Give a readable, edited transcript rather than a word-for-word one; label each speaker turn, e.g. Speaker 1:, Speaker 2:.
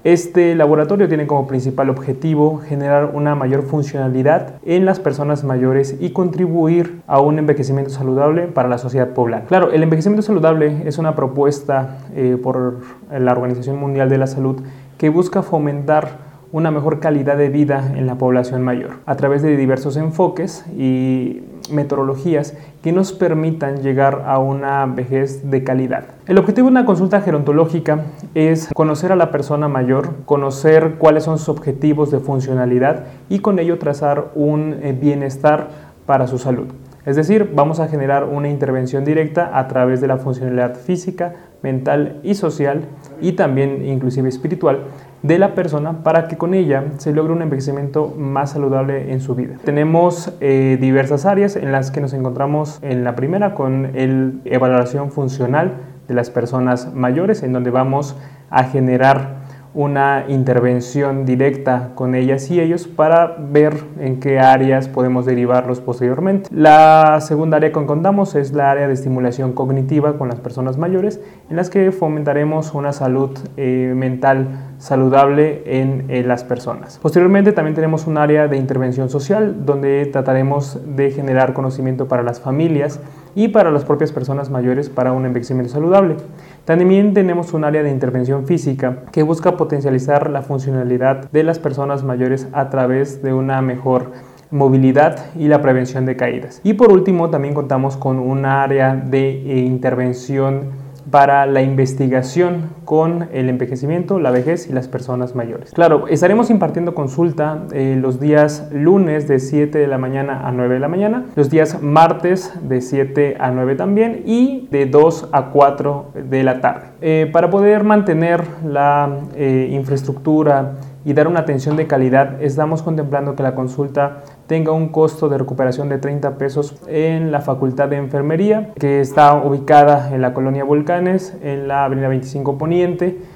Speaker 1: Este laboratorio tiene como principal objetivo generar una mayor funcionalidad en las personas mayores y contribuir a un envejecimiento saludable para la sociedad poblana. Claro, el envejecimiento saludable es una propuesta por la Organización Mundial de la Salud que busca fomentar una mejor calidad de vida en la población mayor a través de diversos enfoques y metodologías que nos permitan llegar a una vejez de calidad. El objetivo de una consulta gerontológica es conocer a la persona mayor, conocer cuáles son sus objetivos de funcionalidad y con ello trazar un bienestar para su salud. Es decir, vamos a generar una intervención directa a través de la funcionalidad física, mental y social y también inclusive espiritual de la persona para que con ella se logre un envejecimiento más saludable en su vida. Tenemos diversas áreas en las que nos encontramos en la primera con la evaluación funcional de las personas mayores, en donde vamos a generar una intervención directa con ellas y ellos para ver en qué áreas podemos derivarlos posteriormente. La segunda área que contamos es la área de estimulación cognitiva con las personas mayores, en las que fomentaremos una salud mental saludable en las personas. Posteriormente también tenemos un área de intervención social donde trataremos de generar conocimiento para las familias y para las propias personas mayores para un envejecimiento saludable. También tenemos un área de intervención física que busca potencializar la funcionalidad de las personas mayores a través de una mejor movilidad y la prevención de caídas. Y por último también contamos con un área de intervención para la investigación con el envejecimiento, la vejez y las personas mayores. Claro, estaremos impartiendo consulta los días lunes de 7 de la mañana a 9 de la mañana, los días martes de 7 a 9 también y de 2 a 4 de la tarde. Para poder mantener la infraestructura y dar una atención de calidad, estamos contemplando que la consulta tenga un costo de recuperación de 30 pesos en la Facultad de Enfermería, que está ubicada en la Colonia Volcanes, en la Avenida 25 Poniente,